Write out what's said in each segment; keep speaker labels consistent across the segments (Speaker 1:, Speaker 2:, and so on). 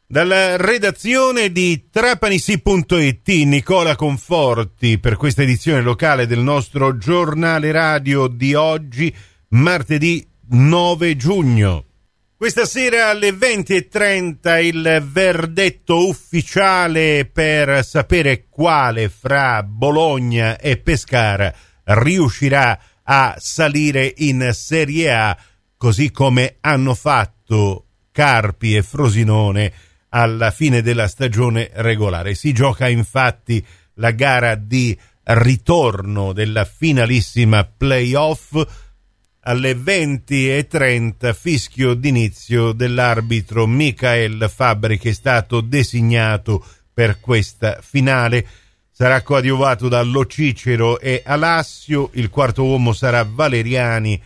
Speaker 1: Dalla redazione di Trapanisi.it, Nicola Conforti, per questa edizione locale del nostro giornale radio di oggi, martedì 9 giugno. Questa sera alle 20:30 il verdetto ufficiale per sapere quale fra Bologna e Pescara riuscirà a salire in Serie A, così come hanno fatto Carpi e Frosinone alla fine della stagione regolare. Si gioca infatti la gara di ritorno della finalissima playoff. Alle 20:30 fischio d'inizio dell'arbitro Michael Fabbri, che è stato designato per questa finale. Sarà coadiuvato da Lo Cicero e Alassio, il quarto uomo sarà Valeriani,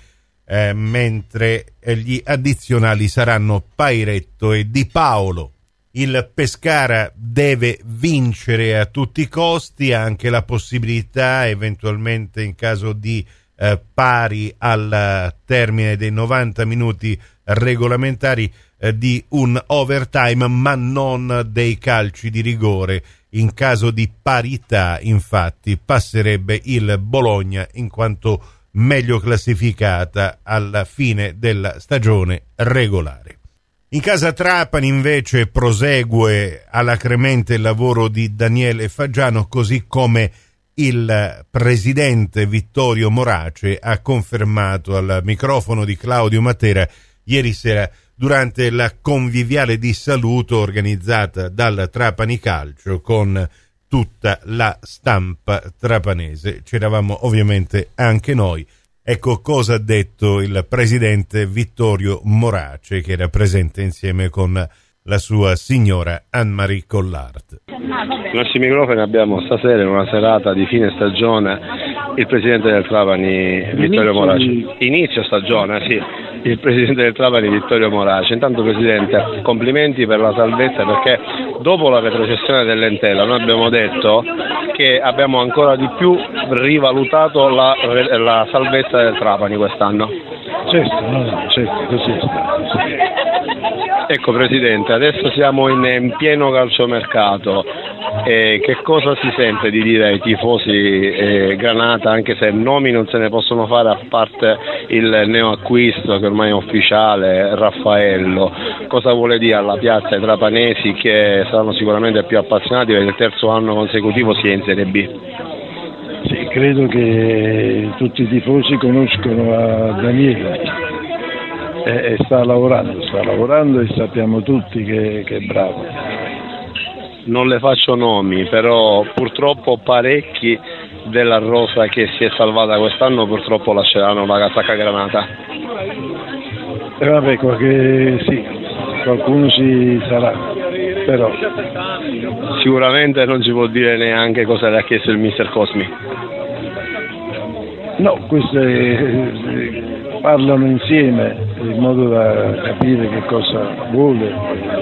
Speaker 1: mentre gli addizionali saranno Pairetto e Di Paolo. Il Pescara deve vincere a tutti i costi, ha anche la possibilità, eventualmente in caso di pari al termine dei 90 minuti regolamentari, di un overtime, ma non dei calci di rigore. In caso di parità, infatti, passerebbe il Bologna in quanto meglio classificata alla fine della stagione regolare. In casa Trapani invece prosegue alacremente il lavoro di Daniele Faggiano, così come il presidente Vittorio Morace ha confermato al microfono di Claudio Matera ieri sera durante la conviviale di saluto organizzata dal Trapani Calcio con tutta la stampa trapanese. C'eravamo ovviamente anche noi. Ecco cosa ha detto il presidente Vittorio Morace, che era presente insieme con la sua signora Anne-Marie Collard.
Speaker 2: I nostri microfoni abbiamo stasera, in una serata di fine stagione, il presidente del Trapani Vittorio Morace. Inizio stagione, sì. Il presidente del Trapani Vittorio Morace. Intanto, presidente, complimenti per la salvezza, perché dopo la retrocessione dell'Entella noi abbiamo detto che abbiamo ancora di più rivalutato la salvezza del Trapani quest'anno.
Speaker 3: Certo, così è stato.
Speaker 2: Ecco, presidente, adesso siamo in pieno calciomercato. Che cosa si sente di dire ai tifosi Granata, anche se nomi non se ne possono fare a parte il neoacquisto che ormai è ufficiale, Raffaello? Cosa vuole dire alla piazza ai trapanesi, che saranno sicuramente più appassionati perché il terzo anno consecutivo si è in Serie B?
Speaker 3: Sì, credo che tutti i tifosi conoscono a Daniele e sta lavorando e sappiamo tutti che è bravo.
Speaker 2: Non le faccio nomi, però purtroppo parecchi della rosa che si è salvata quest'anno purtroppo lasceranno la casacca Granata.
Speaker 3: E vabbè, qualcuno ci sarà, però
Speaker 2: sicuramente non si può dire neanche cosa le ha chiesto il mister Cosmi.
Speaker 3: No, parlano insieme in modo da capire che cosa vuole.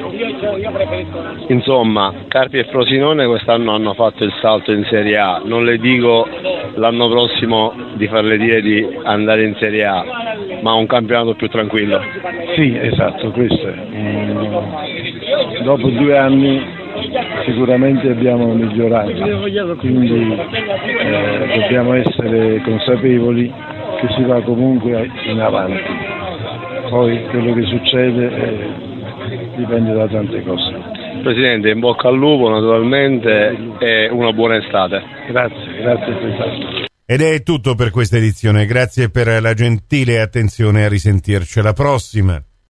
Speaker 2: Insomma, Carpi e Frosinone quest'anno hanno fatto il salto in Serie A. Non le dico l'anno prossimo di farle dire di andare in Serie A, ma un campionato più tranquillo.
Speaker 3: Sì, esatto, questo è. Dopo 2 anni sicuramente abbiamo migliorato, quindi dobbiamo essere consapevoli che si va comunque in avanti. Poi quello che succede dipende da tante cose.
Speaker 2: Presidente, in bocca al lupo naturalmente e una buona estate.
Speaker 3: Grazie Presidente.
Speaker 1: Ed è tutto per questa edizione, grazie per la gentile attenzione, a risentirci alla prossima.